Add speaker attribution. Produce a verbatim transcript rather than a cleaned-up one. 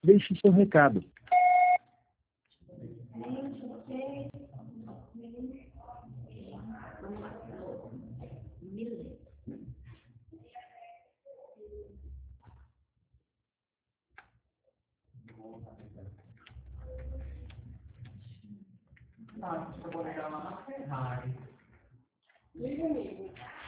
Speaker 1: Deixe seu recado.
Speaker 2: Nossa, eu vou ligar lá na Ferrari. Liga, amigo.